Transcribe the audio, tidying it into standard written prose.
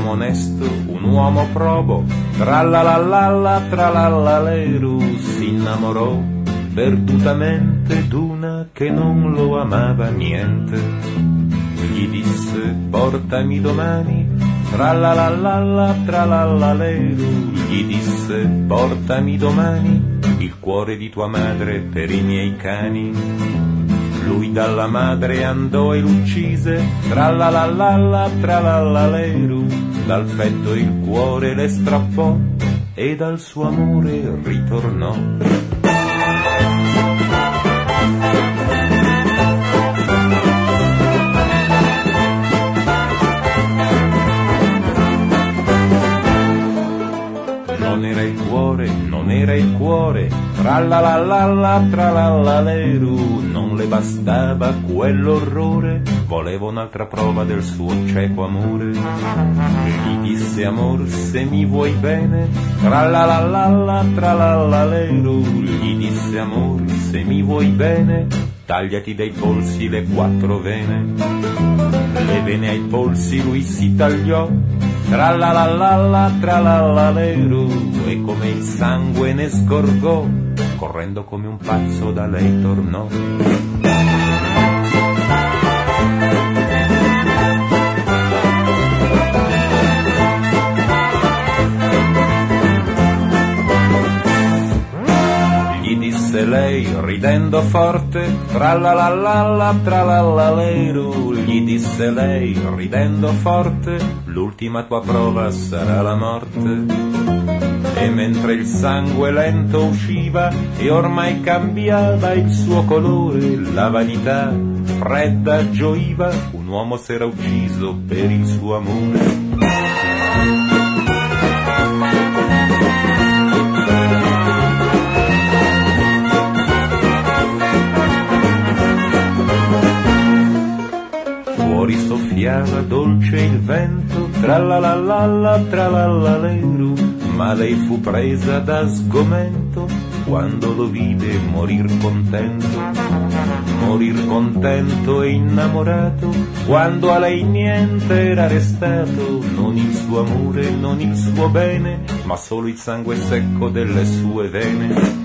uomo onesto, un uomo probo, tralalala, tralalaleru, si innamorò perdutamente d'una che non lo amava niente. Gli disse portami domani, tralalala, tralalaleru, gli disse portami domani il cuore di tua madre per i miei cani. Lui dalla madre andò e l'uccise, tralalala, tralalaleru, dal petto il cuore le strappò e dal suo amore ritornò. Non era il cuore, tralalala, tralalaleru, non le bastava quell'orrore, voleva un'altra prova del suo cieco amore. Gli disse amor se mi vuoi bene, tralalala, tralalaleru, gli disse amor se mi vuoi bene, tagliati dai polsi le 4 vene. Le vene ai polsi lui si tagliò, tralalala, tralalaleru, e come il sangue ne sgorgò, correndo come un pazzo da lei tornò. Gli disse lei ridendo forte, tralalala, tralalaleru, gli disse lei ridendo forte, l'ultima tua prova sarà la morte. E mentre il sangue lento usciva e ormai cambiava il suo colore, la vanità fredda gioiva, un uomo s'era ucciso per il suo amore. Fuori soffiava dolce il vento, tralalala, tralalaleru, ma lei fu presa da sgomento quando lo vide morir contento e innamorato, quando a lei niente era restato, non il suo amore, non il suo bene, ma solo il sangue secco delle sue vene.